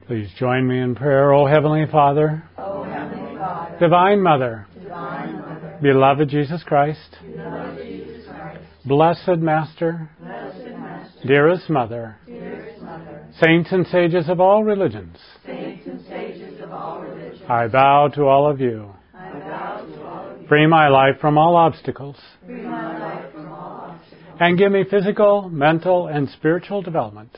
Please join me in prayer. O Heavenly Father, Divine Mother, beloved Jesus Christ, Blessed Master, dearest Mother, Saints and sages of all religions, I bow to all of you. Free my life from all obstacles, and give me physical, mental, and spiritual development.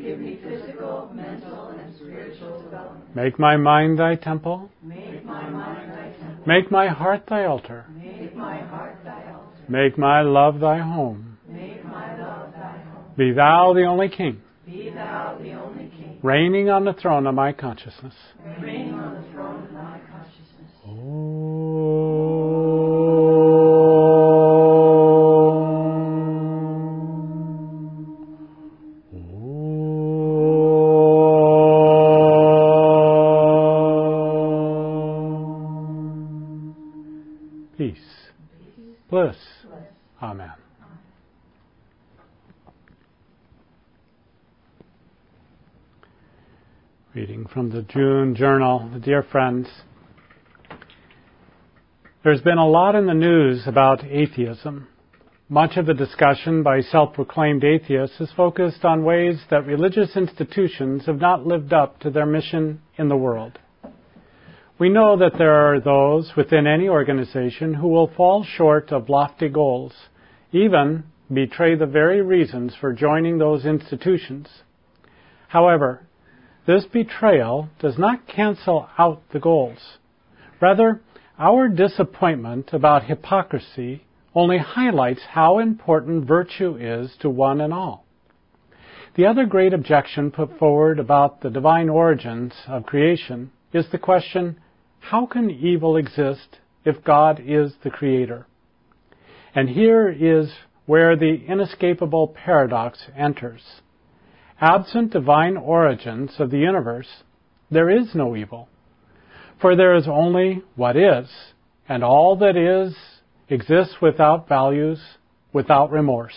Make my mind thy temple. Make my heart thy altar. Make my love thy home. Be thou the only King, reigning on the throne of my consciousness. Peace, bliss, amen. Reading from the June Journal. Dear friends, there's been a lot in the news about atheism. Much of the discussion by self-proclaimed atheists is focused on ways that religious institutions have not lived up to their mission in the world. We know that there are those within any organization who will fall short of lofty goals, even betray the very reasons for joining those institutions. However, this betrayal does not cancel out the goals. Rather, our disappointment about hypocrisy only highlights how important virtue is to one and all. The other great objection put forward about the divine origins of creation is the question, how can evil exist if God is the creator? And here is where the inescapable paradox enters. Absent divine origins of the universe, there is no evil. For there is only what is, and all that is exists without values, without remorse.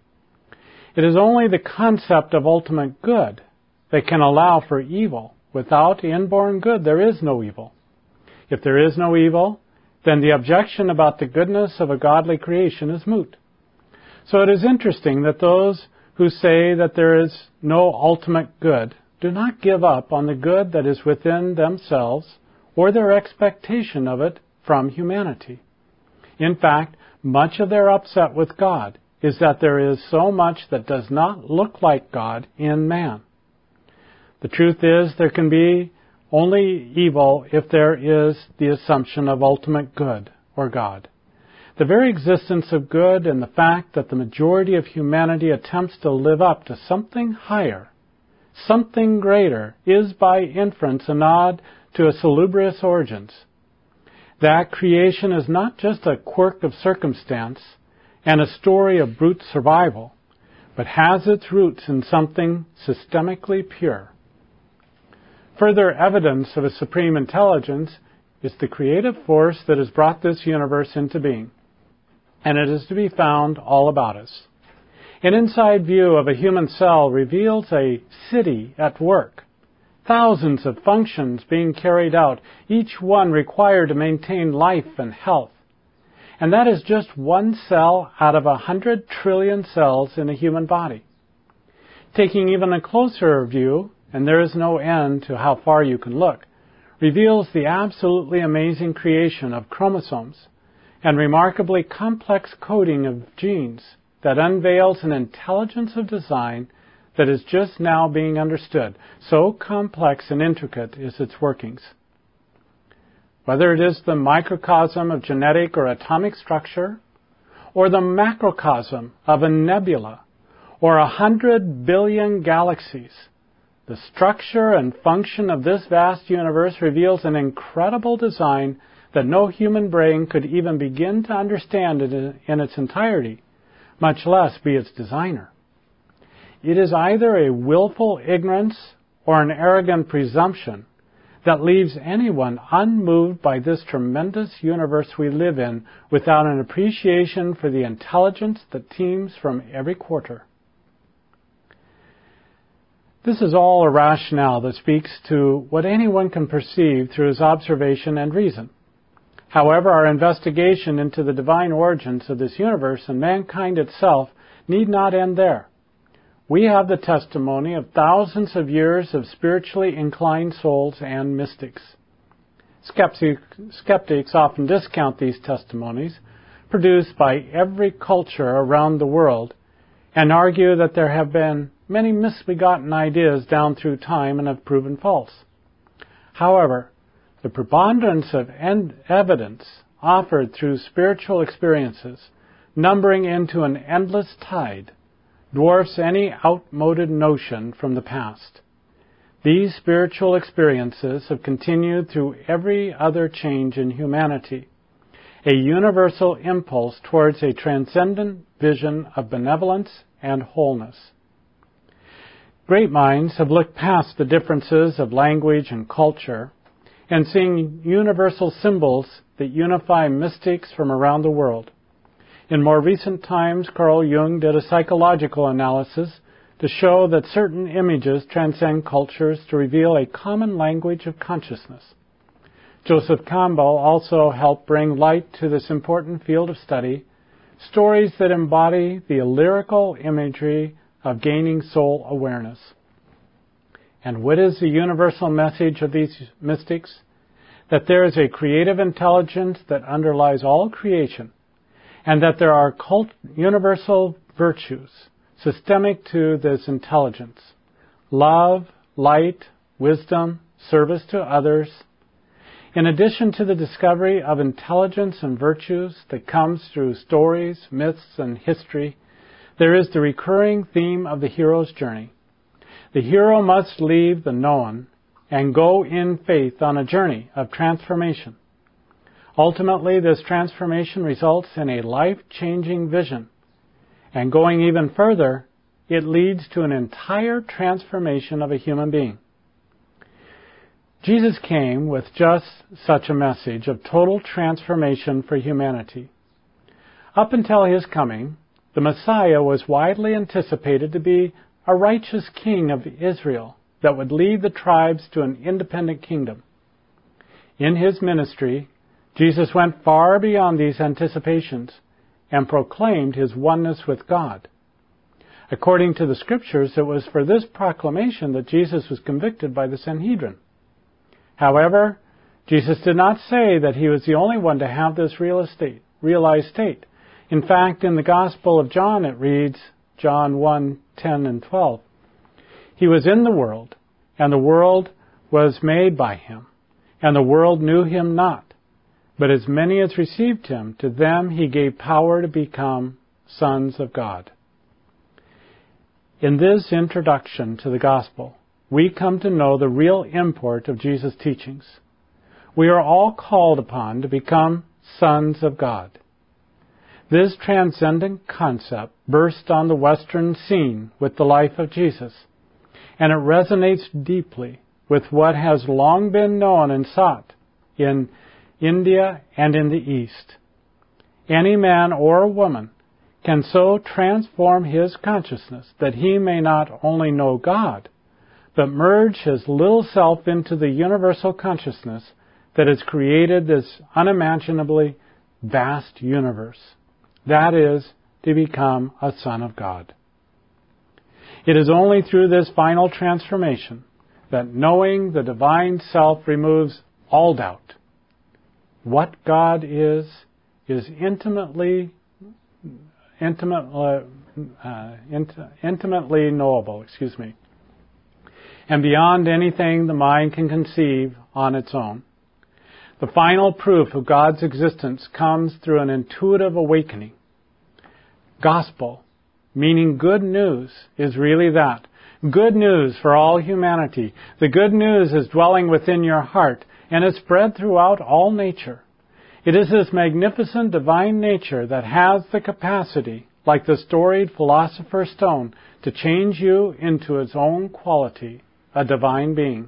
It is only the concept of ultimate good that can allow for evil. Without inborn good, there is no evil. If there is no evil, then the objection about the goodness of a godly creation is moot. So it is interesting that those who say that there is no ultimate good do not give up on the good that is within themselves or their expectation of it from humanity. In fact, much of their upset with God is that there is so much that does not look like God in man. The truth is, there can be only evil if there is the assumption of ultimate good, or God. The very existence of good and the fact that the majority of humanity attempts to live up to something higher, something greater, is by inference a nod to a salubrious origins. That creation is not just a quirk of circumstance and a story of brute survival, but has its roots in something systemically pure. Further evidence of a supreme intelligence is the creative force that has brought this universe into being, and it is to be found all about us. An inside view of a human cell reveals a city at work, thousands of functions being carried out, each one required to maintain life and health. And that is just one cell out of 100 trillion cells in a human body. Taking even a closer view, and there is no end to how far you can look, reveals the absolutely amazing creation of chromosomes and remarkably complex coding of genes that unveils an intelligence of design that is just now being understood. So complex and intricate is its workings. Whether it is the microcosm of genetic or atomic structure, or the macrocosm of a nebula, or 100 billion galaxies, the structure and function of this vast universe reveals an incredible design that no human brain could even begin to understand in its entirety, much less be its designer. It is either a willful ignorance or an arrogant presumption that leaves anyone unmoved by this tremendous universe we live in without an appreciation for the intelligence that teems from every quarter. This is all a rationale that speaks to what anyone can perceive through his observation and reason. However, our investigation into the divine origins of this universe and mankind itself need not end there. We have the testimony of thousands of years of spiritually inclined souls and mystics. Skeptics often discount these testimonies produced by every culture around the world and argue that there have been many misbegotten ideas down through time and have proven false. However, the preponderance of evidence offered through spiritual experiences, numbering into an endless tide, dwarfs any outmoded notion from the past. These spiritual experiences have continued through every other change in humanity, a universal impulse towards a transcendent vision of benevolence and wholeness. Great minds have looked past the differences of language and culture and seen universal symbols that unify mystics from around the world. In more recent times, Carl Jung did a psychological analysis to show that certain images transcend cultures to reveal a common language of consciousness. Joseph Campbell also helped bring light to this important field of study, stories that embody the lyrical imagery of gaining soul awareness. And what is the universal message of these mystics? That there is a creative intelligence that underlies all creation, and that there are universal virtues systemic to this intelligence: love, light, wisdom, service to others. In addition to the discovery of intelligence and virtues that comes through stories, myths, and history, there is the recurring theme of the hero's journey. The hero must leave the known and go in faith on a journey of transformation. Ultimately, this transformation results in a life-changing vision. And going even further, it leads to an entire transformation of a human being. Jesus came with just such a message of total transformation for humanity. Up until his coming, the Messiah was widely anticipated to be a righteous king of Israel that would lead the tribes to an independent kingdom. In his ministry, Jesus went far beyond these anticipations and proclaimed his oneness with God. According to the Scriptures, it was for this proclamation that Jesus was convicted by the Sanhedrin. However, Jesus did not say that he was the only one to have this realized state. In fact, in the Gospel of John, it reads, John 1:10 and 12, "He was in the world, and the world was made by him, and the world knew him not. But as many as received him, to them he gave power to become sons of God." In this introduction to the Gospel, we come to know the real import of Jesus' teachings. We are all called upon to become sons of God. This transcendent concept burst on the Western scene with the life of Jesus, and it resonates deeply with what has long been known and sought in India and in the East. Any man or woman can so transform his consciousness that he may not only know God, but merge his little self into the universal consciousness that has created this unimaginably vast universe. That is, to become a son of God. It is only through this final transformation that knowing the divine self removes all doubt. What God is intimately knowable, and beyond anything the mind can conceive on its own. The final proof of God's existence comes through an intuitive awakening. Gospel, meaning good news, is really that. Good news for all humanity. The good news is dwelling within your heart, and is spread throughout all nature. It is this magnificent divine nature that has the capacity, like the storied philosopher's stone, to change you into its own quality, a divine being.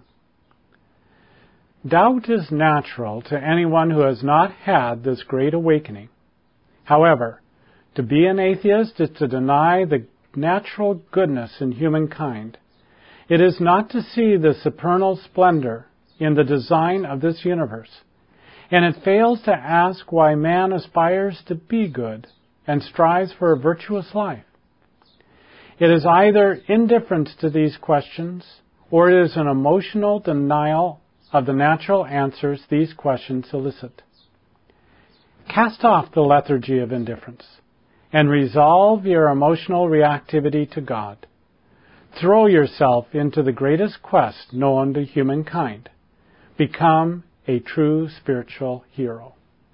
Doubt is natural to anyone who has not had this great awakening. However, to be an atheist is to deny the natural goodness in humankind, It is not to see the supernal splendor in the design of this universe, and it fails to ask why man aspires to be good and strives for a virtuous life. It is either indifference to these questions, or it is an emotional denial of the natural answers these questions elicit. Cast off the lethargy of indifference and resolve your emotional reactivity to God. Throw yourself into the greatest quest known to humankind. Become a true spiritual hero.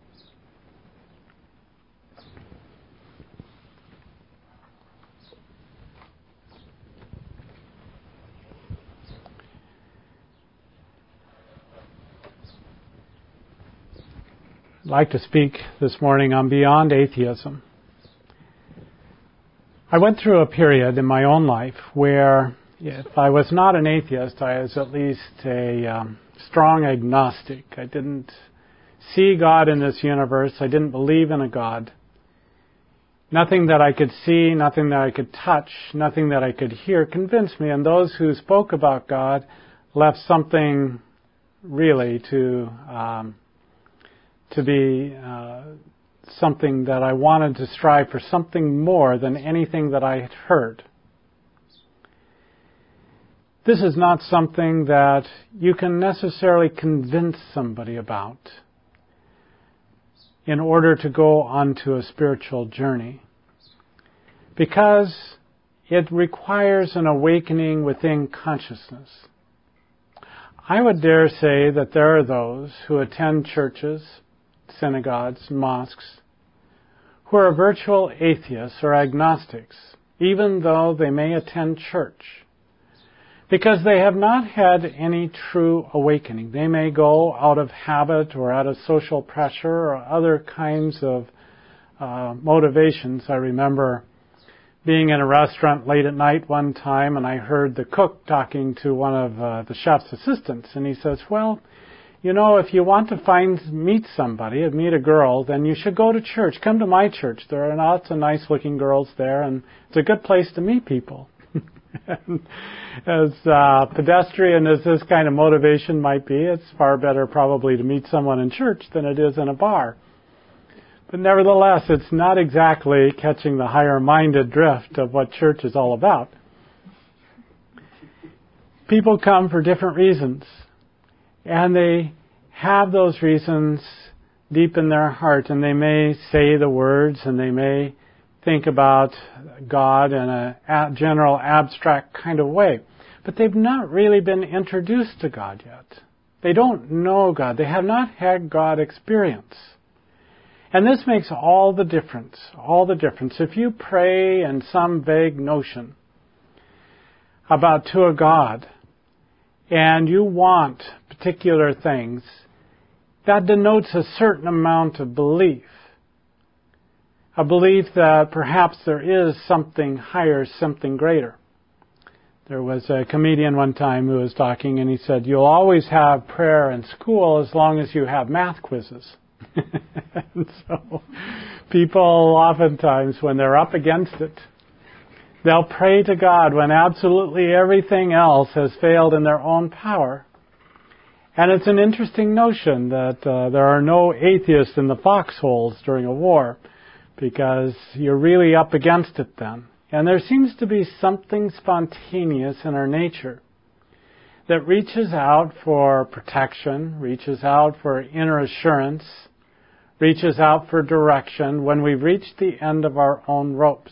I'd like to speak this morning on Beyond Atheism. I went through a period in my own life where if I was not an atheist, I was at least a strong agnostic. I didn't see God in this universe. I didn't believe in a God. Nothing that I could see, nothing that I could touch, nothing that I could hear convinced me. And those who spoke about God left something really to be something that I wanted to strive for, something more than anything that I had heard. This is not something that you can necessarily convince somebody about in order to go onto a spiritual journey, because it requires an awakening within consciousness. I would dare say that there are those who attend churches, synagogues, mosques, who are virtual atheists or agnostics, even though they may attend church, because they have not had any true awakening. They may go out of habit or out of social pressure or other kinds of motivations. I remember being in a restaurant late at night one time, and I heard the cook talking to one of the chef's assistants, and he says, well, you know, if you want to meet somebody, meet a girl, then you should go to church. Come to my church. There are lots of nice-looking girls there, and it's a good place to meet people. As pedestrian as this kind of motivation might be, it's far better probably to meet someone in church than it is in a bar. But nevertheless, it's not exactly catching the higher-minded drift of what church is all about. People come for different reasons. And they have those reasons deep in their heart, and they may say the words, and they may think about God in a general abstract kind of way. But they've not really been introduced to God yet. They don't know God. They have not had God experience. And this makes all the difference, If you pray in some vague notion to a God, and you want particular things, that denotes a certain amount of belief. A belief that perhaps there is something higher, something greater. There was a comedian one time who was talking, and he said, you'll always have prayer in school as long as you have math quizzes. And so people oftentimes, when they're up against it, they'll pray to God when absolutely everything else has failed in their own power. And it's an interesting notion that there are no atheists in the foxholes during a war, because you're really up against it then. And there seems to be something spontaneous in our nature that reaches out for protection, reaches out for inner assurance, reaches out for direction when we've reached the end of our own ropes.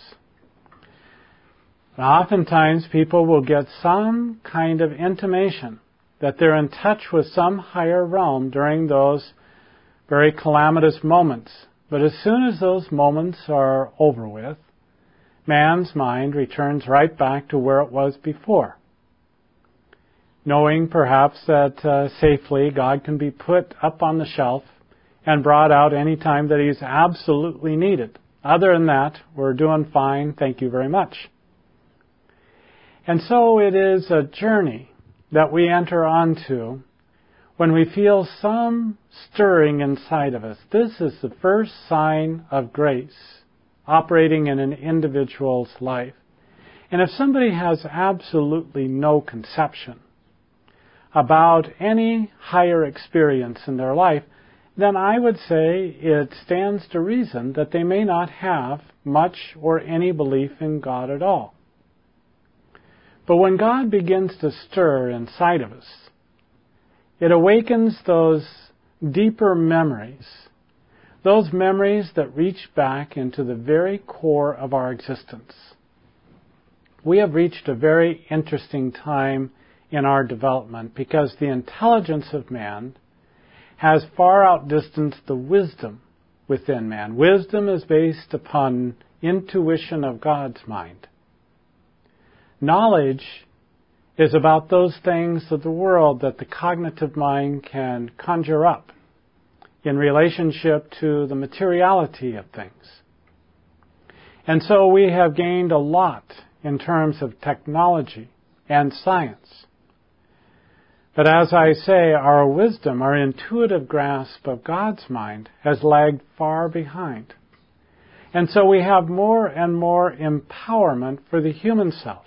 Oftentimes people will get some kind of intimation that they're in touch with some higher realm during those very calamitous moments. But as soon as those moments are over with, man's mind returns right back to where it was before, knowing perhaps that safely God can be put up on the shelf and brought out any time that he's absolutely needed. Other than that, we're doing fine, thank you very much. And so it is a journey that we enter onto when we feel some stirring inside of us. This is the first sign of grace operating in an individual's life. And if somebody has absolutely no conception about any higher experience in their life, then I would say it stands to reason that they may not have much or any belief in God at all. But when God begins to stir inside of us, it awakens those deeper memories, those memories that reach back into the very core of our existence. We have reached a very interesting time in our development because the intelligence of man has far outdistanced the wisdom within man. Wisdom is based upon intuition of God's mind. Knowledge is about those things of the world that the cognitive mind can conjure up in relationship to the materiality of things. And so we have gained a lot in terms of technology and science. But as I say, our wisdom, our intuitive grasp of God's mind has lagged far behind. And so we have more and more empowerment for the human self.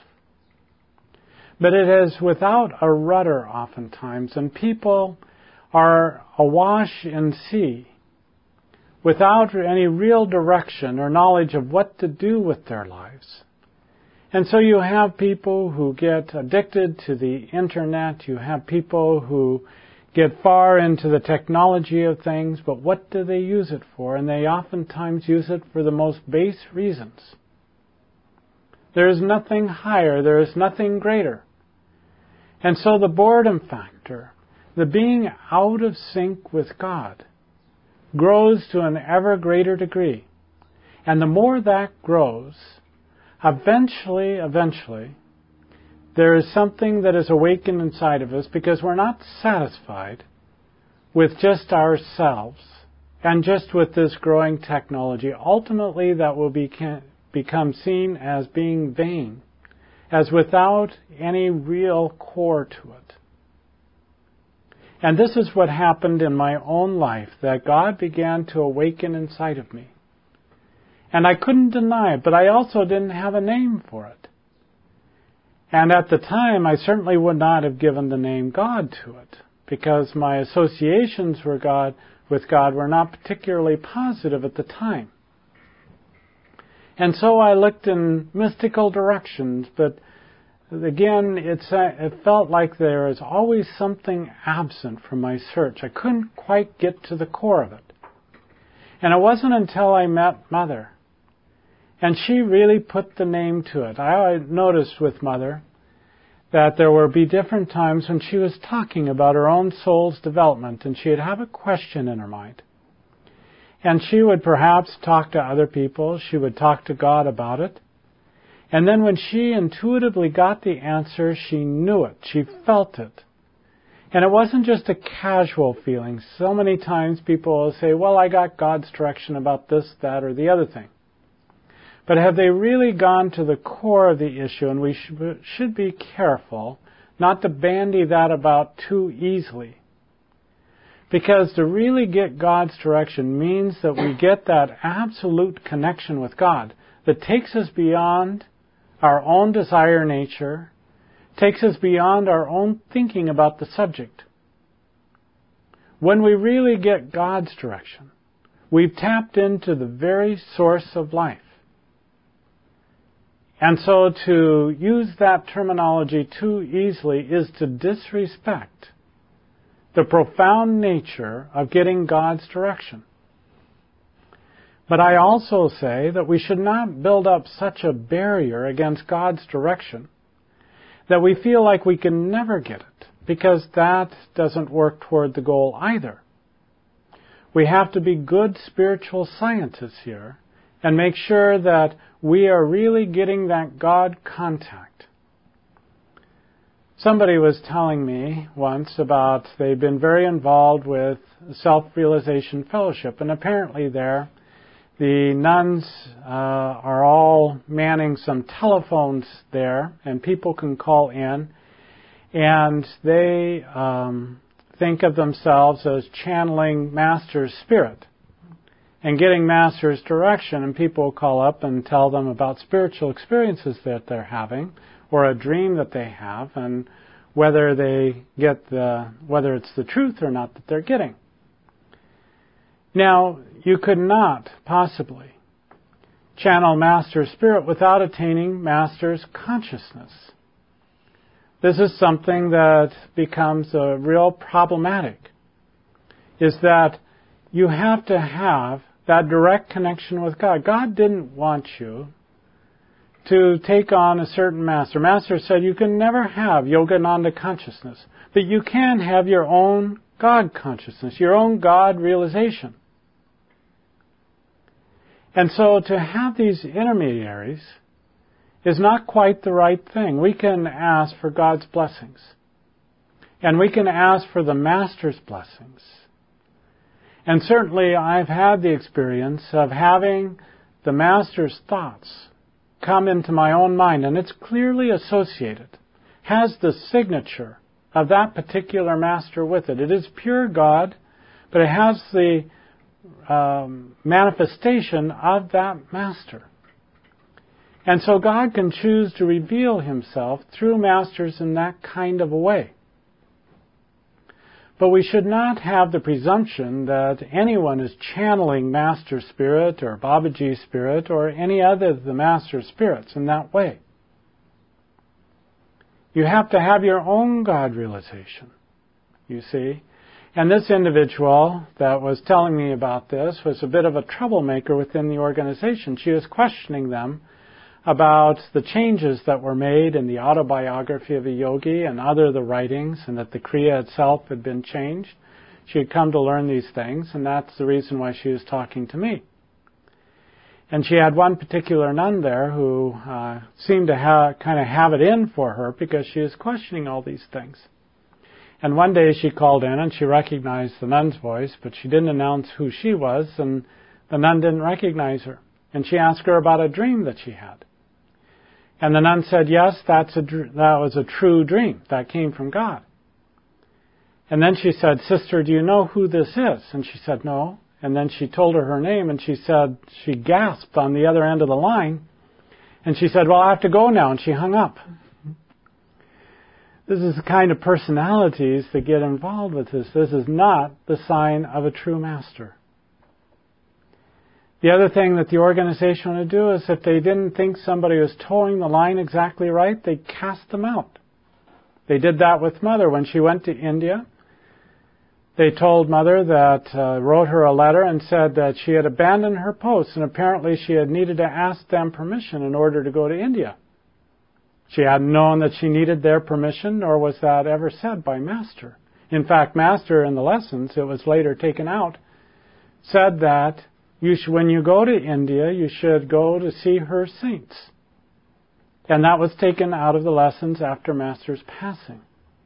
But it is without a rudder oftentimes, and people are awash in sea without any real direction or knowledge of what to do with their lives. And so you have people who get addicted to the internet, you have people who get far into the technology of things, but what do they use it for? And they oftentimes use it for the most base reasons. There is nothing higher, there is nothing greater. And so the boredom factor, the being out of sync with God, grows to an ever greater degree. And the more that grows, eventually, there is something that is awakened inside of us because we're not satisfied with just ourselves and just with this growing technology. Ultimately, that will become seen as being vain, as without any real core to it. And this is what happened in my own life, that God began to awaken inside of me. And I couldn't deny it, but I also didn't have a name for it. And at the time, I certainly would not have given the name God to it, because my associations with God were not particularly positive at the time. And so I looked in mystical directions, but again, it felt like there is always something absent from my search. I couldn't quite get to the core of it. And it wasn't until I met Mother, and she really put the name to it. I noticed with Mother that there would be different times when she was talking about her own soul's development, and she'd have a question in her mind. And she would perhaps talk to other people. She would talk to God about it. And then when she intuitively got the answer, she knew it. She felt it. And it wasn't just a casual feeling. So many times people will say, well, I got God's direction about this, that, or the other thing. But have they really gone to the core of the issue? And we should be careful not to bandy that about too easily. Because to really get God's direction means that we get that absolute connection with God that takes us beyond our own desire nature, takes us beyond our own thinking about the subject. When we really get God's direction, we've tapped into the very source of life. And so to use that terminology too easily is to disrespect the profound nature of getting God's direction. But I also say that we should not build up such a barrier against God's direction that we feel like we can never get it, because that doesn't work toward the goal either. We have to be good spiritual scientists here and make sure that we are really getting that God contact. Somebody was telling me once about they've been very involved with Self-Realization Fellowship, and apparently there the nuns are all manning some telephones there, and people can call in, and they think of themselves as channeling Master's Spirit. and getting Master's direction, and people will call up and tell them about spiritual experiences that they're having, or a dream that they have, and whether it's the truth or not that they're getting. Now, you could not possibly channel Master's spirit without attaining Master's consciousness. This is something that becomes a real problematic, is that you have to have that direct connection with God. God didn't want you to take on a certain master. Master said you can never have Yogananda consciousness, but you can have your own God consciousness, your own God realization. And so to have these intermediaries is not quite the right thing. We can ask for God's blessings, and we can ask for the Master's blessings. And certainly I've had the experience of having the Master's thoughts come into my own mind, and it's clearly associated, has the signature of that particular Master with it. It is pure God, but it has the manifestation of that Master. And so God can choose to reveal Himself through Masters in that kind of a way. But we should not have the presumption that anyone is channeling Master Spirit or Babaji Spirit or any other of the Master Spirits in that way. You have to have your own God realization, you see. And this individual that was telling me about this was a bit of a troublemaker within the organization. She was questioning them about the changes that were made in the autobiography of a yogi and other of the writings, and that the Kriya itself had been changed. She had come to learn these things, and that's the reason why she was talking to me. And she had one particular nun there who seemed to kind of have it in for her because she was questioning all these things. And one day she called in and she recognized the nun's voice, but she didn't announce who she was, and the nun didn't recognize her. And she asked her about a dream that she had. And the nun said, yes, that was a true dream. That came from God. And then she said, Sister, do you know who this is? And she said, no. And then she told her name, and she said, she gasped on the other end of the line. And she said, well, I have to go now. And she hung up. This is the kind of personalities that get involved with this. This is not the sign of a true Master. The other thing that the organization would do is if they didn't think somebody was towing the line exactly right, they'd cast them out. They did that with Mother when she went to India. They told Mother that, wrote her a letter and said that she had abandoned her post, and apparently she had needed to ask them permission in order to go to India. She hadn't known that she needed their permission, nor was that ever said by Master. In fact, Master in the lessons, it was later taken out, said that when you go to India, you should go to see her saints. And that was taken out of the lessons after Master's passing.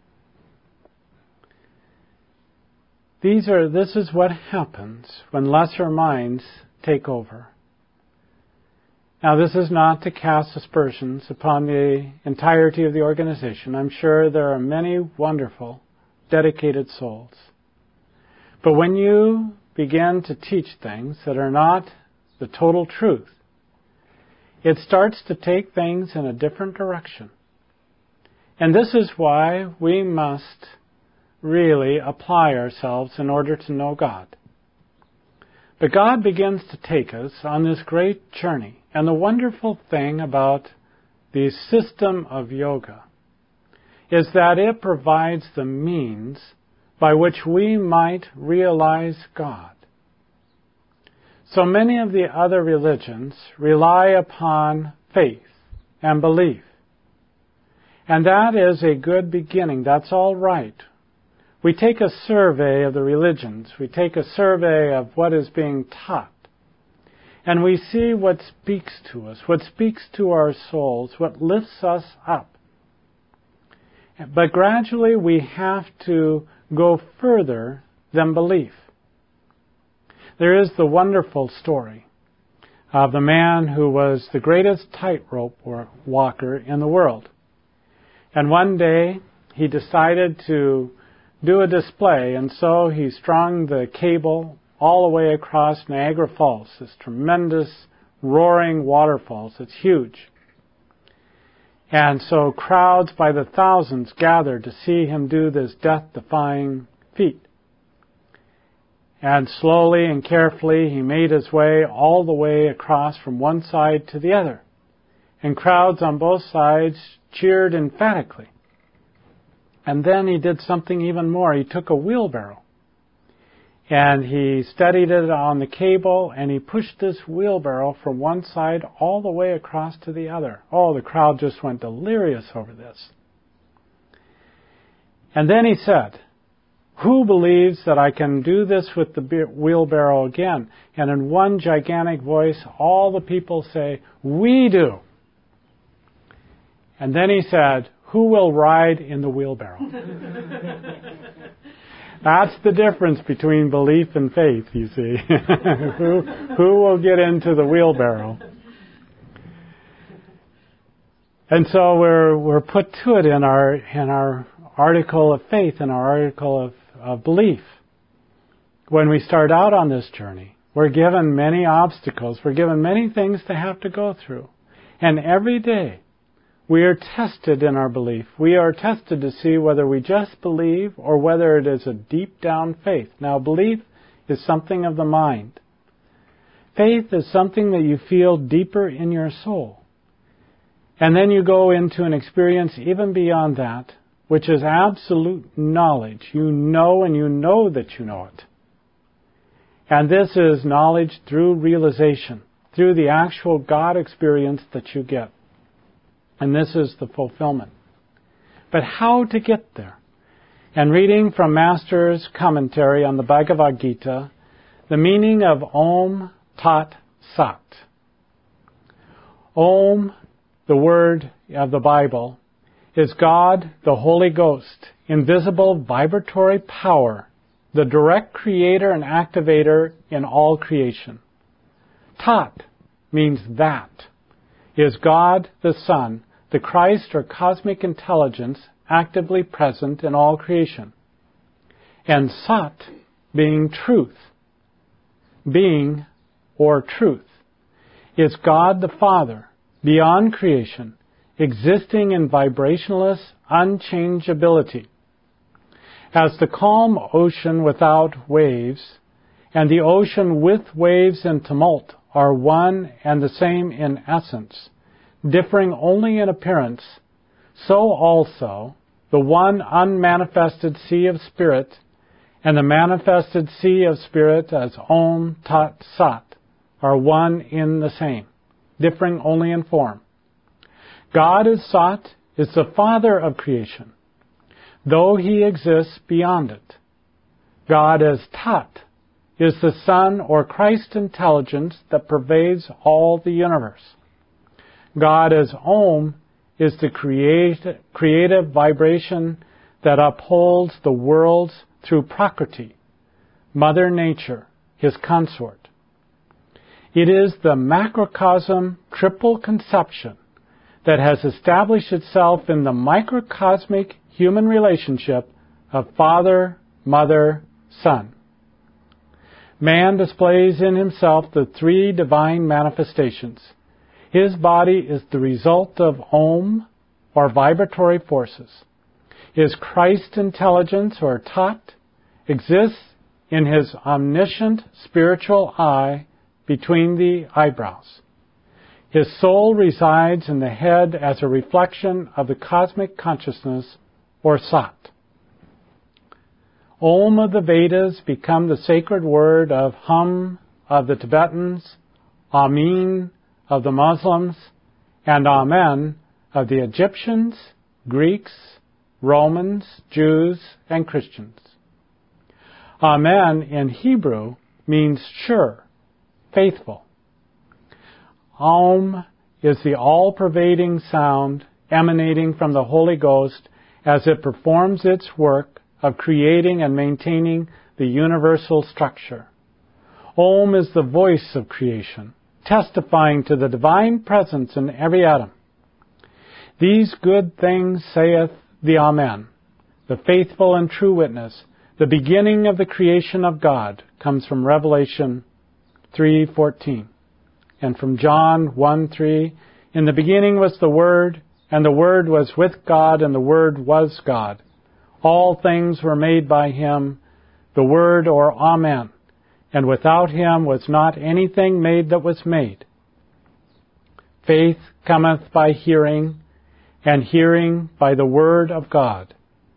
This is what happens when lesser minds take over. Now, this is not to cast aspersions upon the entirety of the organization. I'm sure there are many wonderful, dedicated souls. But when you begin to teach things that are not the total truth, it starts to take things in a different direction. And this is why we must really apply ourselves in order to know God. But God begins to take us on this great journey. And the wonderful thing about the system of yoga is that it provides the means by which we might realize God. So many of the other religions rely upon faith and belief. And that is a good beginning. That's all right. We take a survey of the religions. We take a survey of what is being taught. And we see what speaks to us, what speaks to our souls, what lifts us up. But gradually we have to go further than belief. There is the wonderful story of the man who was the greatest tightrope walker in the world. And one day he decided to do a display, and so he strung the cable all the way across Niagara Falls, this tremendous roaring waterfalls. It's huge. And so crowds by the thousands gathered to see him do this death-defying feat. And slowly and carefully he made his way all the way across from one side to the other. And crowds on both sides cheered emphatically. And then he did something even more. He took a wheelbarrow and he steadied it on the cable and he pushed this wheelbarrow from one side all the way across to the other. Oh, the crowd just went delirious over this. And then he said, "Who believes that I can do this with the wheelbarrow again?" And in one gigantic voice, all the people say, "We do." And then he said, "Who will ride in the wheelbarrow?" That's the difference between belief and faith, you see. Who will get into the wheelbarrow? And so we're put to it in our article of faith, in our article of belief. When we start out on this journey, we're given many obstacles. We're given many things to have to go through. And every day, we are tested in our belief. We are tested to see whether we just believe or whether it is a deep down faith. Now, belief is something of the mind. Faith is something that you feel deeper in your soul. And then you go into an experience even beyond that, which is absolute knowledge. You know and you know that you know it. And this is knowledge through realization, through the actual God experience that you get. And this is the fulfillment. But how to get there? And reading from Master's commentary on the Bhagavad Gita, the meaning of Om Tat Sat. Om, the word of the Bible, is God, the Holy Ghost, invisible vibratory power, the direct creator and activator in all creation. Tat means that, is God the Son, the Christ or cosmic intelligence actively present in all creation. And Sat being truth, being or truth, is God the Father, beyond creation, existing in vibrationless unchangeability. As the calm ocean without waves and the ocean with waves and tumult are one and the same in essence, differing only in appearance, so also the one unmanifested sea of spirit and the manifested sea of spirit as Om Tat Sat are one in the same, differing only in form. God is Sat, is the Father of creation, though He exists beyond it. God as Tat is the Son or Christ intelligence that pervades all the universe. God as Om is the creative vibration that upholds the worlds through Prakriti, Mother Nature, His consort. It is the macrocosm triple conception that has established itself in the microcosmic human relationship of Father, Mother, Son. Man displays in himself the three divine manifestations. His body is the result of Om, or vibratory forces. His Christ intelligence, or Tat, exists in his omniscient spiritual eye between the eyebrows. His soul resides in the head as a reflection of the cosmic consciousness, or Sat. Om of the Vedas become the sacred word of Hum of the Tibetans, Amin of the Muslims, and Amen of the Egyptians, Greeks, Romans, Jews, and Christians. Amen in Hebrew means sure, faithful. Om is the all-pervading sound emanating from the Holy Ghost as it performs its work of creating and maintaining the universal structure. Om is the voice of creation, testifying to the divine presence in every atom. These good things saith the Amen, the faithful and true witness, The beginning of the creation of God comes from Revelation 3:14. And from John 1:3, in the beginning was the Word, and the Word was with God, and the Word was God. All things were made by Him, the Word or Amen. And without Him was not anything made that was made. Faith cometh by hearing, and hearing by the Word of God.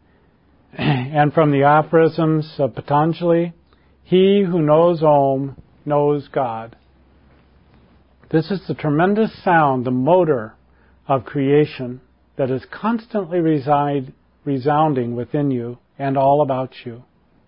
And from the aphorisms of Patanjali, he who knows Om knows God. This is the tremendous sound, the motor of creation that is constantly resounding within you and all about you.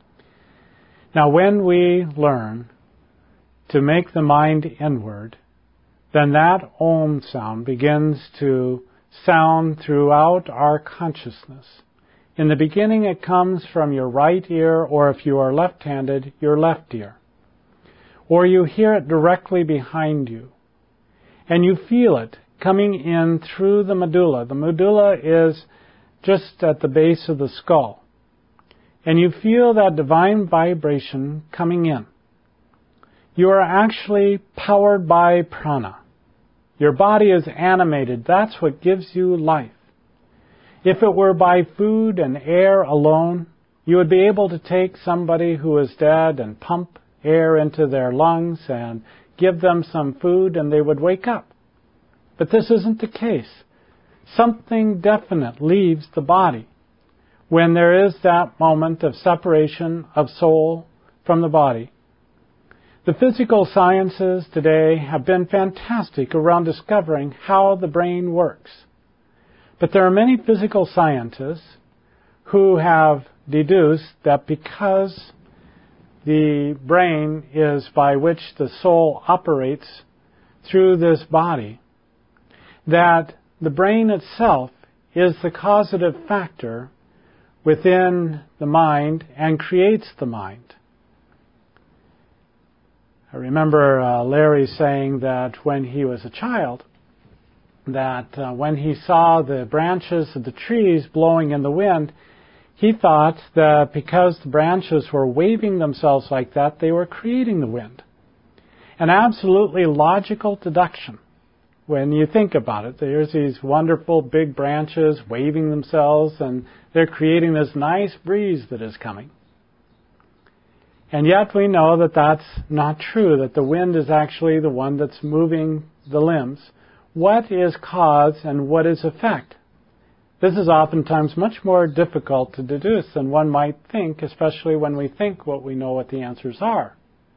Now, when we learn to make the mind inward, then that Om sound begins to sound throughout our consciousness. In the beginning, it comes from your right ear, or if you are left-handed, your left ear. Or you hear it directly behind you. And you feel it coming in through the medulla. The medulla is just at the base of the skull. And you feel that divine vibration coming in. You are actually powered by prana. Your body is animated. That's what gives you life. If it were by food and air alone, you would be able to take somebody who is dead and pump air into their lungs and give them some food and they would wake up. But this isn't the case. Something definite leaves the body when there is that moment of separation of soul from the body. The physical sciences today have been fantastic around discovering how the brain works. But there are many physical scientists who have deduced that because the brain is by which the soul operates through this body, that the brain itself is the causative factor within the mind and creates the mind. I remember Larry saying that when he was a child, that when he saw the branches of the trees blowing in the wind, he thought that because the branches were waving themselves like that, they were creating the wind. An absolutely logical deduction. When you think about it, there's these wonderful big branches waving themselves, and they're creating this nice breeze that is coming. And yet we know that that's not true, that the wind is actually the one that's moving the limbs. What is cause and what is effect? This is oftentimes much more difficult to deduce than one might think, especially when we think what we know what the answers are.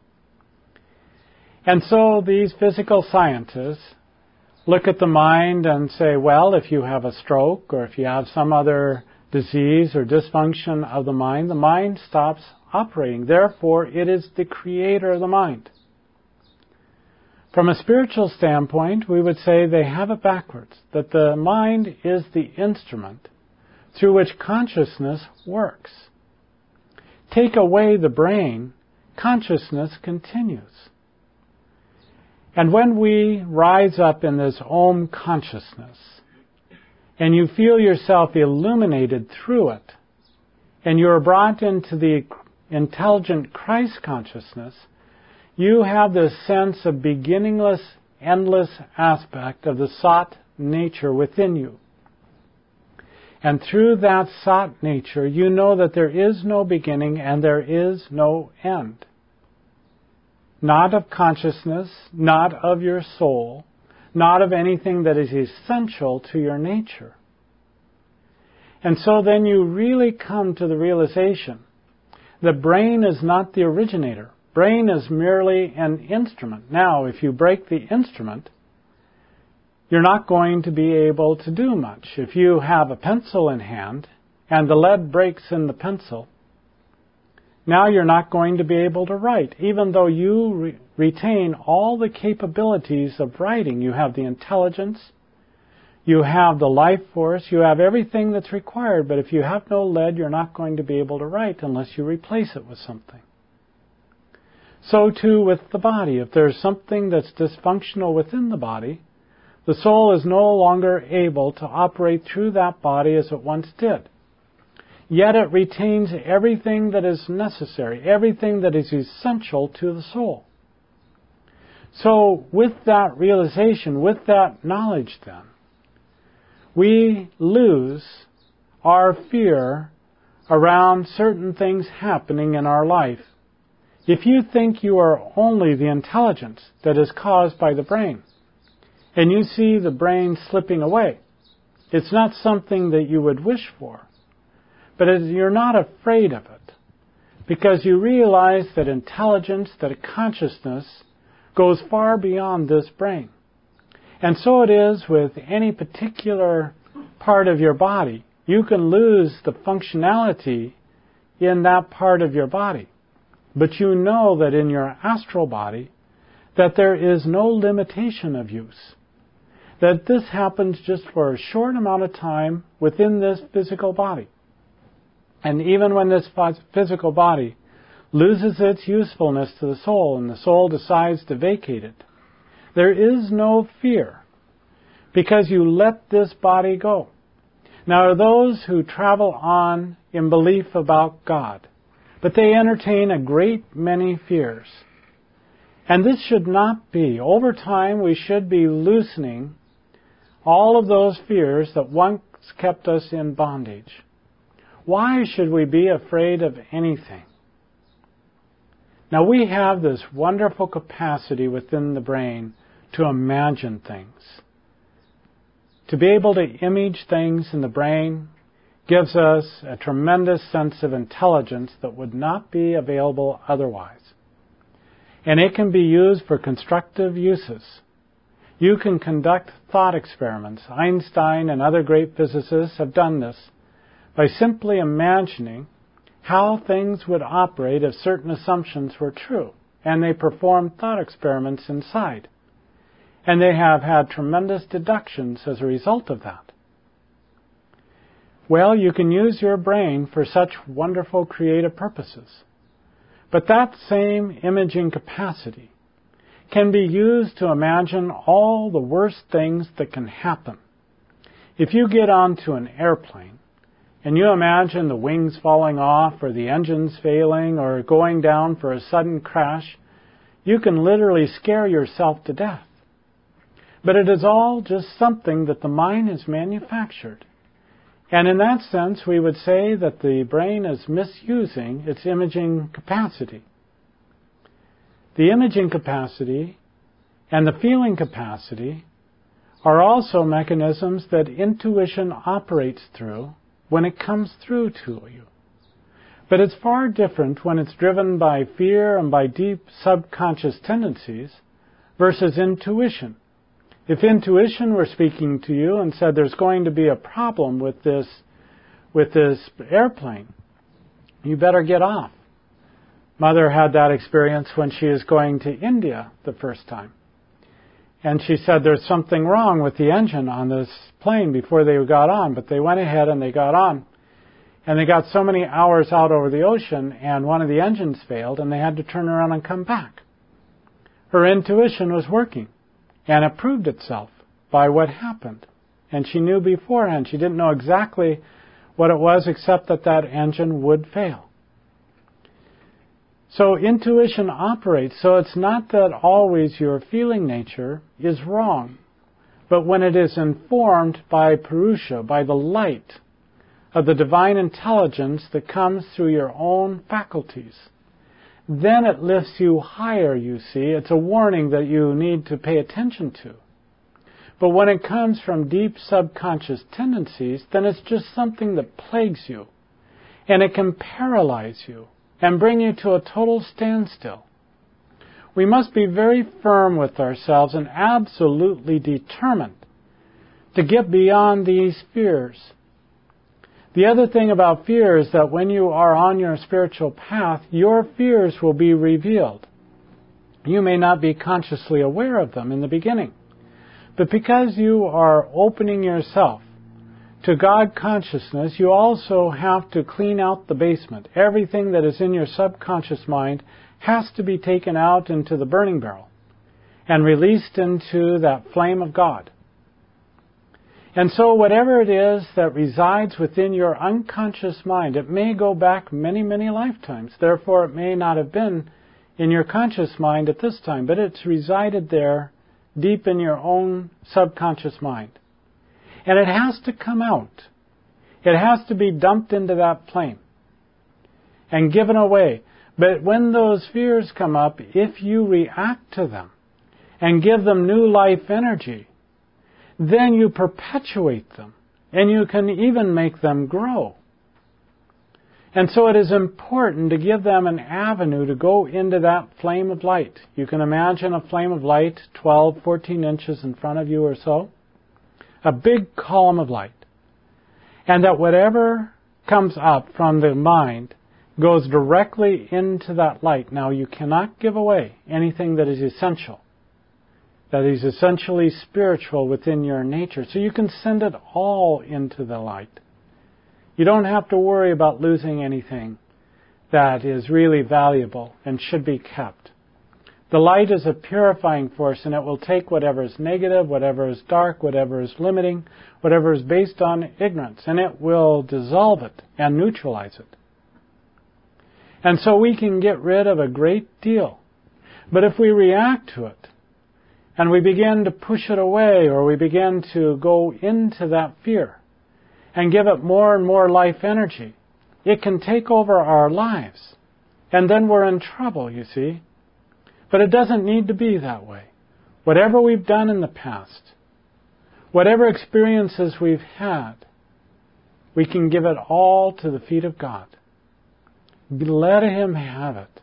And so these physical scientists look at the mind and say, well, if you have a stroke or if you have some other disease or dysfunction of the mind stops operating. Therefore, it is the creator of the mind. From a spiritual standpoint, we would say they have it backwards, that the mind is the instrument through which consciousness works. Take away the brain, consciousness continues. And when we rise up in this Om consciousness, and you feel yourself illuminated through it, and you are brought into the intelligent Christ consciousness, you have this sense of beginningless, endless aspect of the Sat nature within you. And through that Sat nature, you know that there is no beginning and there is no end. Not of consciousness, not of your soul, not of anything that is essential to your nature. And so then you really come to the realization that brain is not the originator. Brain is merely an instrument. Now, if you break the instrument, you're not going to be able to do much. If you have a pencil in hand and the lead breaks in the pencil, now you're not going to be able to write, even though you retain all the capabilities of writing. You have the intelligence, you have the life force, you have everything that's required, but if you have no lead, you're not going to be able to write unless you replace it with something. So too with the body. If there's something that's dysfunctional within the body, the soul is no longer able to operate through that body as it once did. yet it retains everything that is necessary, everything that is essential to the soul. So with that realization, with that knowledge then, we lose our fear around certain things happening in our life. If you think you are only the intelligence that is caused by the brain, and you see the brain slipping away, it's not something that you would wish for. But you're not afraid of it, because you realize that intelligence, that consciousness, goes far beyond this brain. And so it is with any particular part of your body. You can lose the functionality in that part of your body. But you know that in your astral body, that there is no limitation of use. That this happens just for a short amount of time within this physical body. And even when this physical body loses its usefulness to the soul and the soul decides to vacate it, there is no fear because you let this body go. Now, are those who travel on in belief about God, but they entertain a great many fears. And this should not be. Over time, we should be loosening all of those fears that once kept us in bondage. Why should we be afraid of anything? Now, we have this wonderful capacity within the brain to imagine things. To be able to image things in the brain gives us a tremendous sense of intelligence that would not be available otherwise. And it can be used for constructive uses. You can conduct thought experiments. Einstein and other great physicists have done this by simply imagining how things would operate if certain assumptions were true. And they perform thought experiments inside. And they have had tremendous deductions as a result of that. Well, you can use your brain for such wonderful creative purposes. But that same imaging capacity can be used to imagine all the worst things that can happen. If you get onto an airplane and you imagine the wings falling off or the engines failing or going down for a sudden crash, you can literally scare yourself to death. But it is all just something that the mind has manufactured. And in that sense, we would say that the brain is misusing its imaging capacity. The imaging capacity and the feeling capacity are also mechanisms that intuition operates through when it comes through to you. But it's far different when it's driven by fear and by deep subconscious tendencies versus intuition. If intuition were speaking to you and said there's going to be a problem with this airplane, you better get off. Mother had that experience when she was going to India the first time. And she said there's something wrong with the engine on this plane before they got on, but they went ahead and they got on. And they got so many hours out over the ocean and one of the engines failed and they had to turn around and come back. Her intuition was working. And it proved itself by what happened. And she knew beforehand. She didn't know exactly what it was except that that engine would fail. So intuition operates. So it's not that always your feeling nature is wrong. But when it is informed by Purusha, by the light of the divine intelligence that comes through your own faculties, then it lifts you higher, you see. It's a warning that you need to pay attention to. But when it comes from deep subconscious tendencies, then it's just something that plagues you. And it can paralyze you and bring you to a total standstill. We must be very firm with ourselves and absolutely determined to get beyond these fears. The other thing about fear is that when you are on your spiritual path, your fears will be revealed. You may not be consciously aware of them in the beginning. But because you are opening yourself to God consciousness, you also have to clean out the basement. Everything that is in your subconscious mind has to be taken out into the burning barrel and released into that flame of God. And so whatever it is that resides within your unconscious mind, it may go back many, many lifetimes. Therefore, it may not have been in your conscious mind at this time, but it's resided there deep in your own subconscious mind. And it has to come out. It has to be dumped into that flame and given away. But when those fears come up, if you react to them and give them new life energy, then you perpetuate them, and you can even make them grow. And so it is important to give them an avenue to go into that flame of light. You can imagine a flame of light 12, 14 inches in front of you or so, a big column of light. And that whatever comes up from the mind goes directly into that light. Now, you cannot give away anything that is essential, that is essentially spiritual within your nature. So you can send it all into the light. You don't have to worry about losing anything that is really valuable and should be kept. The light is a purifying force, and it will take whatever is negative, whatever is dark, whatever is limiting, whatever is based on ignorance, and it will dissolve it and neutralize it. And so we can get rid of a great deal. But if we react to it, and we begin to push it away, or we begin to go into that fear and give it more and more life energy, it can take over our lives. And then we're in trouble, you see. But it doesn't need to be that way. Whatever we've done in the past, whatever experiences we've had, we can give it all to the feet of God. Let Him have it.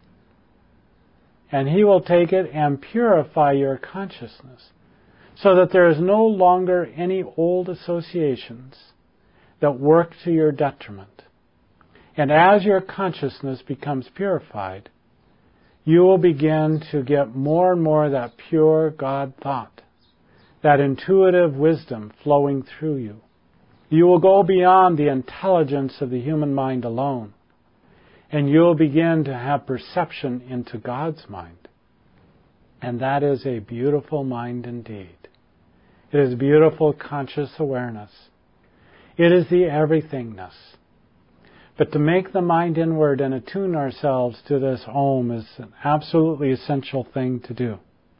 And He will take it and purify your consciousness so that there is no longer any old associations that work to your detriment. And as your consciousness becomes purified, you will begin to get more and more of that pure God thought, that intuitive wisdom flowing through you. You will go beyond the intelligence of the human mind alone, and you'll begin to have perception into God's mind. And that is a beautiful mind indeed. It is beautiful conscious awareness. It is the everythingness. But to make the mind inward and attune ourselves to this Om is an absolutely essential thing to do.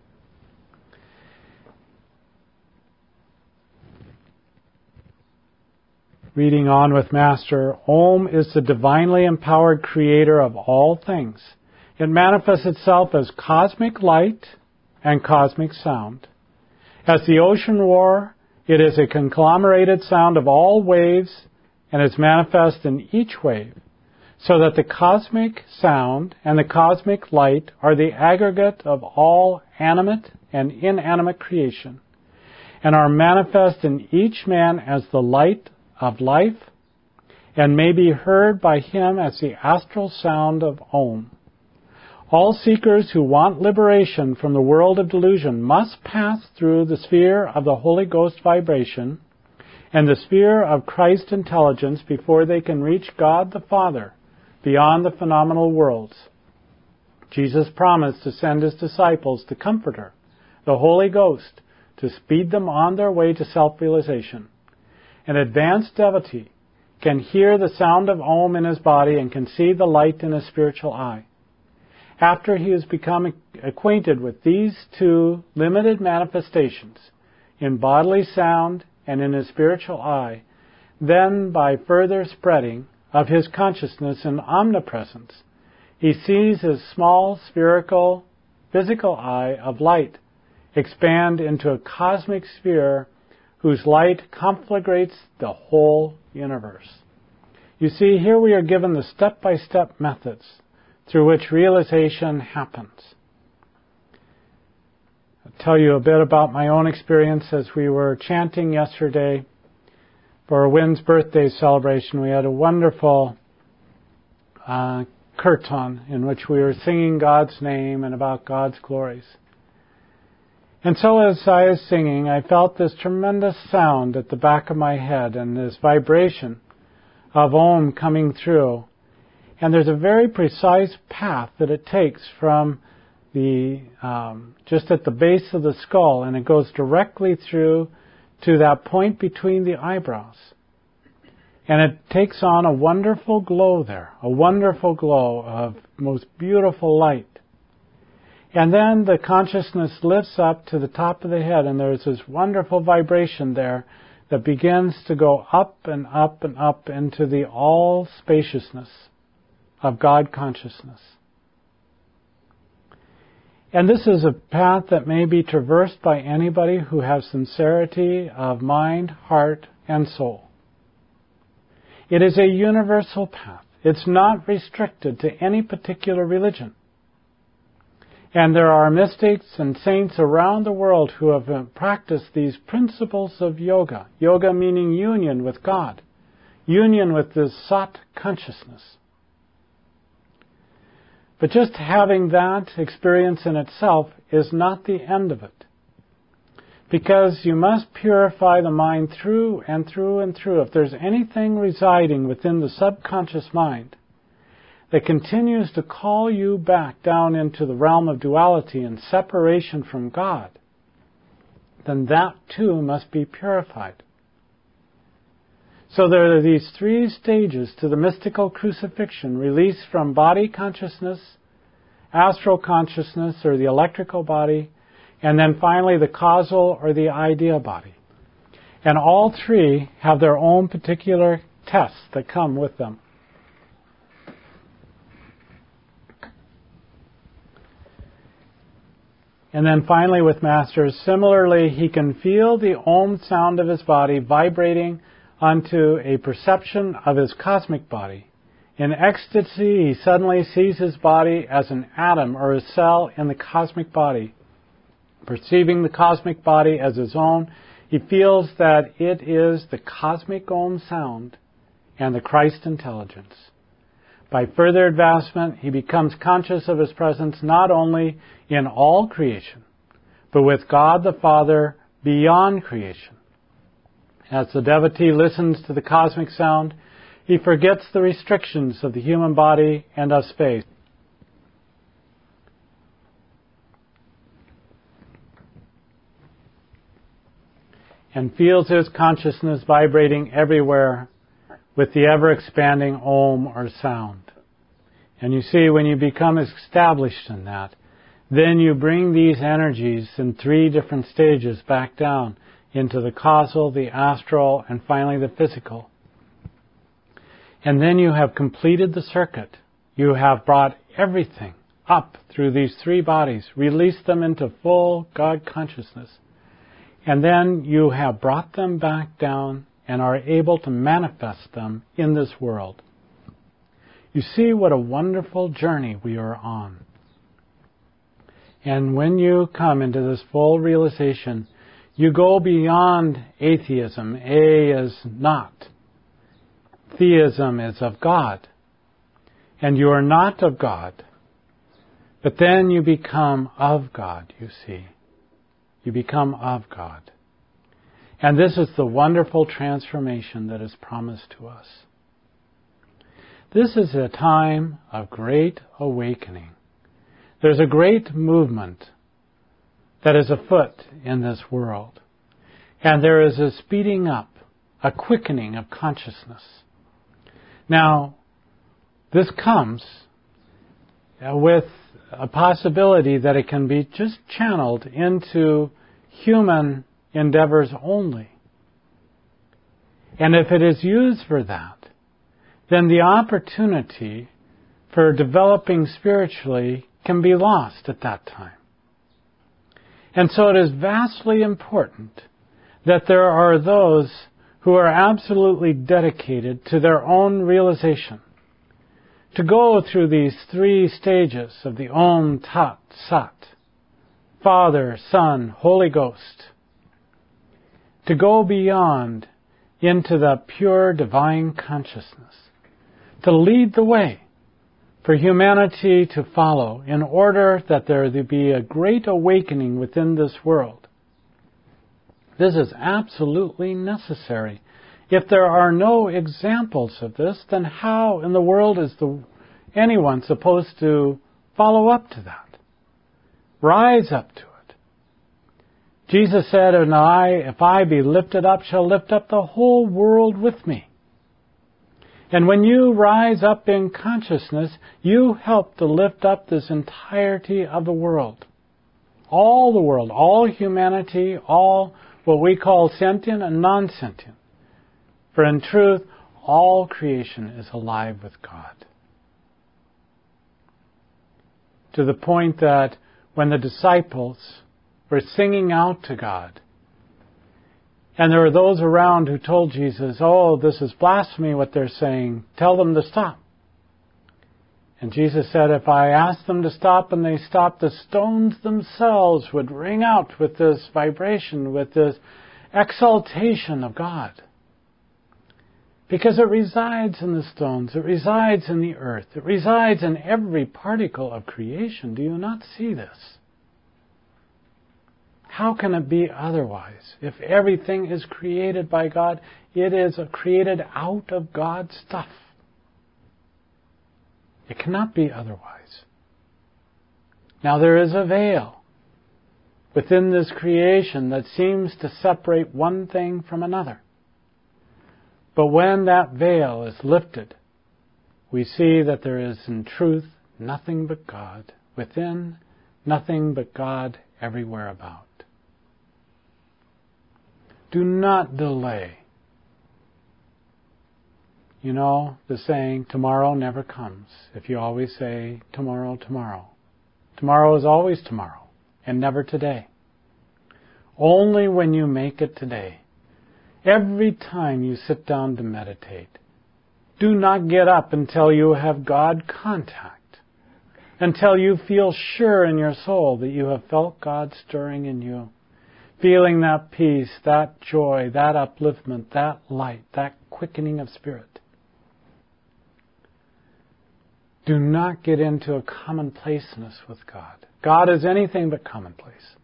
Reading on with Master, Om is the divinely empowered creator of all things. It manifests itself as cosmic light and cosmic sound. As the ocean roar, it is a conglomerated sound of all waves and is manifest in each wave, so that the cosmic sound and the cosmic light are the aggregate of all animate and inanimate creation, and are manifest in each man as the light of life, and may be heard by him as the astral sound of Om. All seekers who want liberation from the world of delusion must pass through the sphere of the Holy Ghost vibration and the sphere of Christ intelligence before they can reach God the Father beyond the phenomenal worlds. Jesus promised to send His disciples the Comforter, the Holy Ghost, to speed them on their way to self-realization. An advanced devotee can hear the sound of Om in his body and can see the light in his spiritual eye. After he has become acquainted with these two limited manifestations, in bodily sound and in his spiritual eye, then by further spreading of his consciousness in omnipresence, he sees his small spherical physical eye of light expand into a cosmic sphere whose light conflagrates the whole universe. You see, here we are given the step-by-step methods through which realization happens. I'll tell you a bit about my own experience as we were chanting yesterday for Wynn's birthday celebration. We had a wonderful kirtan in which we were singing God's name and about God's glories. And so as I was singing, I felt this tremendous sound at the back of my head and this vibration of Om coming through. And there's a very precise path that it takes from the just at the base of the skull, and it goes directly through to that point between the eyebrows. And it takes on a wonderful glow there, a wonderful glow of most beautiful light. And then the consciousness lifts up to the top of the head, and there's this wonderful vibration there that begins to go up and up and up into the all-spaciousness of God consciousness. And this is a path that may be traversed by anybody who has sincerity of mind, heart, and soul. It is a universal path. It's not restricted to any particular religion. And there are mystics and saints around the world who have practiced these principles of yoga. Yoga meaning union with God, union with this Sat consciousness. But just having that experience in itself is not the end of it. Because you must purify the mind through and through and through. If there's anything residing within the subconscious mind that continues to call you back down into the realm of duality and separation from God, then that too must be purified. So there are these 3 stages to the mystical crucifixion: release from body consciousness, astral consciousness or the electrical body, and then finally the causal or the idea body. And all 3 have their own particular tests that come with them. And then finally with Masters, similarly, he can feel the Om sound of his body vibrating onto a perception of his cosmic body. In ecstasy, he suddenly sees his body as an atom or a cell in the cosmic body. Perceiving the cosmic body as his own, he feels that it is the cosmic Om sound and the Christ intelligence. By further advancement, he becomes conscious of his presence not only in all creation, but with God the Father beyond creation. As the devotee listens to the cosmic sound, he forgets the restrictions of the human body and of space. And feels his consciousness vibrating everywhere with the ever-expanding Om or sound. And you see, when you become established in that, then you bring these energies in 3 different stages back down into the causal, the astral, and finally the physical. And then you have completed the circuit. You have brought everything up through these 3 bodies, released them into full God consciousness. And then you have brought them back down and are able to manifest them in this world. You see what a wonderful journey we are on. And when you come into this full realization, you go beyond atheism. A is not. Theism is of God. And you are not of God. But then you become of God, you see. You become of God. And this is the wonderful transformation that is promised to us. This is a time of great awakening. There's a great movement that is afoot in this world. And there is a speeding up, a quickening of consciousness. Now, this comes with a possibility that it can be just channeled into human endeavors only. And if it is used for that, then the opportunity for developing spiritually can be lost at that time. And so it is vastly important that there are those who are absolutely dedicated to their own realization, to go through these 3 stages of the Om Tat Sat, Father, Son, Holy Ghost, to go beyond into the pure divine consciousness, to lead the way for humanity to follow in order that there be a great awakening within this world. This is absolutely necessary. If there are no examples of this, then how in the world is anyone supposed to follow up to that? Rise up to it. Jesus said, "And if I be lifted up, shall lift up the whole world with me." And when you rise up in consciousness, you help to lift up this entirety of the world. All the world, all humanity, all what we call sentient and non-sentient. For in truth, all creation is alive with God. To the point that when the disciples were singing out to God, and there were those around who told Jesus, "Oh, this is blasphemy what they're saying. Tell them to stop." And Jesus said, "If I asked them to stop and they stopped, the stones themselves would ring out with this vibration, with this exaltation of God." Because it resides in the stones, it resides in the earth, it resides in every particle of creation. Do you not see this? How can it be otherwise? If everything is created by God, it is created out of God's stuff. It cannot be otherwise. Now there is a veil within this creation that seems to separate one thing from another. But when that veil is lifted, we see that there is in truth nothing but God within, nothing but God everywhere about. Do not delay. You know the saying, tomorrow never comes. If you always say, tomorrow, tomorrow. Tomorrow is always tomorrow, and never today. Only when you make it today. Every time you sit down to meditate, do not get up until you have God contact, until you feel sure in your soul that you have felt God stirring in you, feeling that peace, that joy, that upliftment, that light, that quickening of spirit. Do not get into a commonplaceness with God. God is anything but commonplace.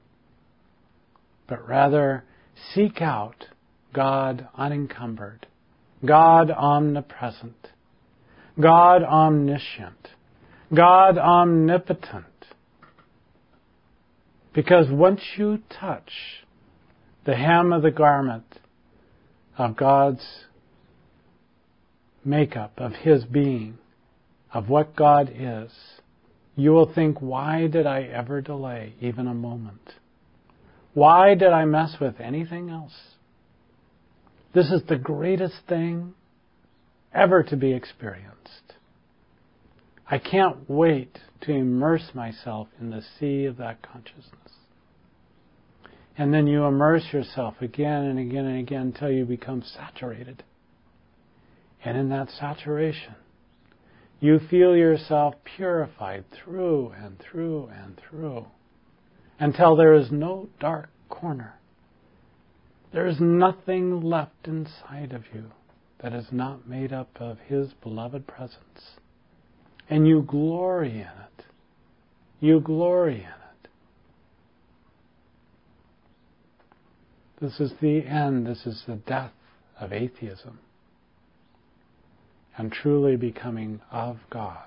But rather, seek out God unencumbered, God omnipresent, God omniscient, God omnipotent. Because once you touch the hem of the garment of God's makeup, of His being, of what God is, you will think, why did I ever delay even a moment? Why did I mess with anything else? This is the greatest thing ever to be experienced. I can't wait to immerse myself in the sea of that consciousness. And then you immerse yourself again and again and again until you become saturated. And in that saturation, you feel yourself purified through and through and through until there is no dark corner. There is nothing left inside of you that is not made up of His beloved presence. And you glory in it. You glory in it. This is the end. This is the death of atheism. And truly becoming of God.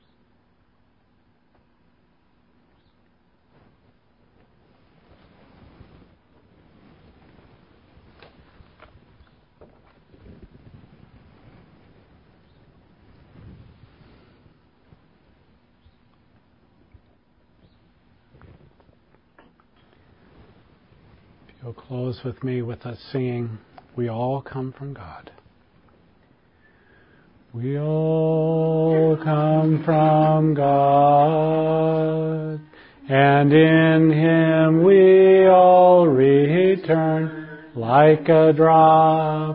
You'll close with me with us singing, "We all come from God." We all come from God, and in Him we all return like a drop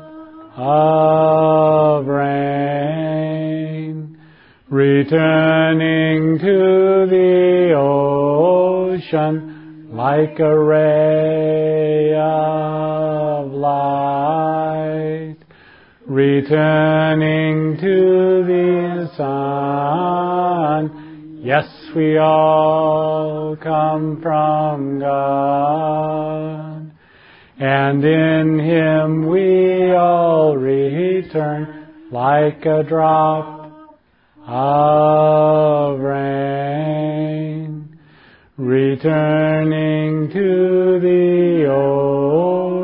of rain, returning to the ocean like a ray of light, returning to the sun. Yes, we all come from God, and in Him we all return like a drop of rain, returning to the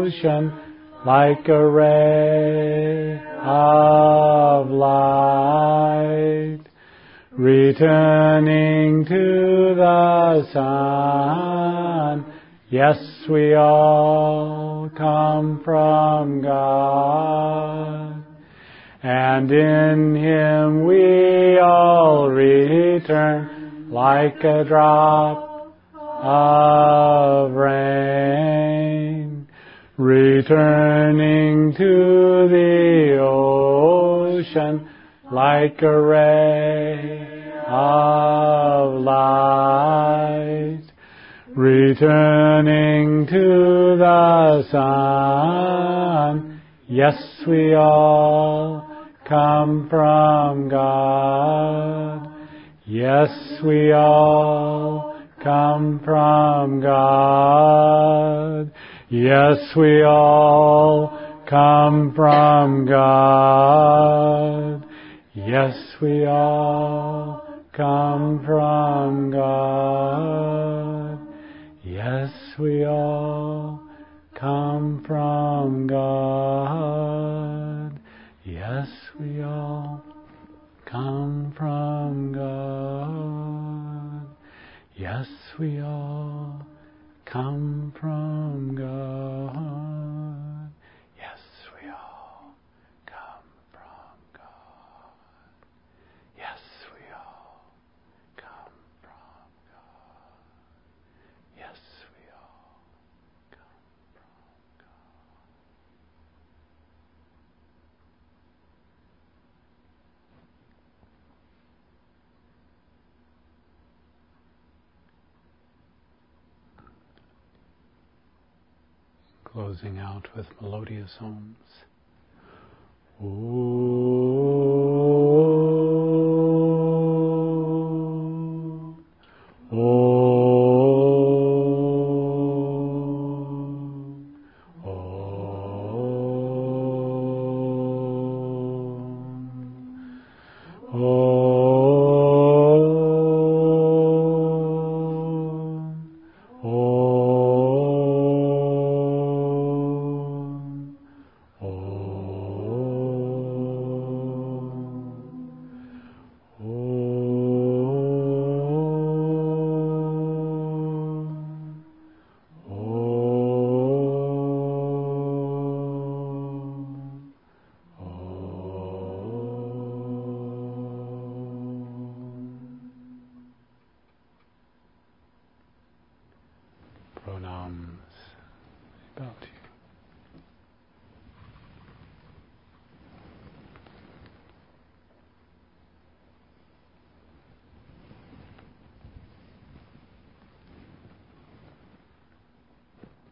ocean like a ray of light, returning to the sun. Yes, we all come from God, and in Him we all return like a drop of rain, returning to the ocean like a ray of light, returning to the sun. Yes, we all come from God. Yes, we all come from God. Yes, we all come from God. Yes, we all come from God. Yes, we all come from God. Yes, we all come from God. Yes, we all come from God. Yes, we all come from God. Yes, we all come from God. Yes, we all come from God. Closing out with melodious homes. Ooh.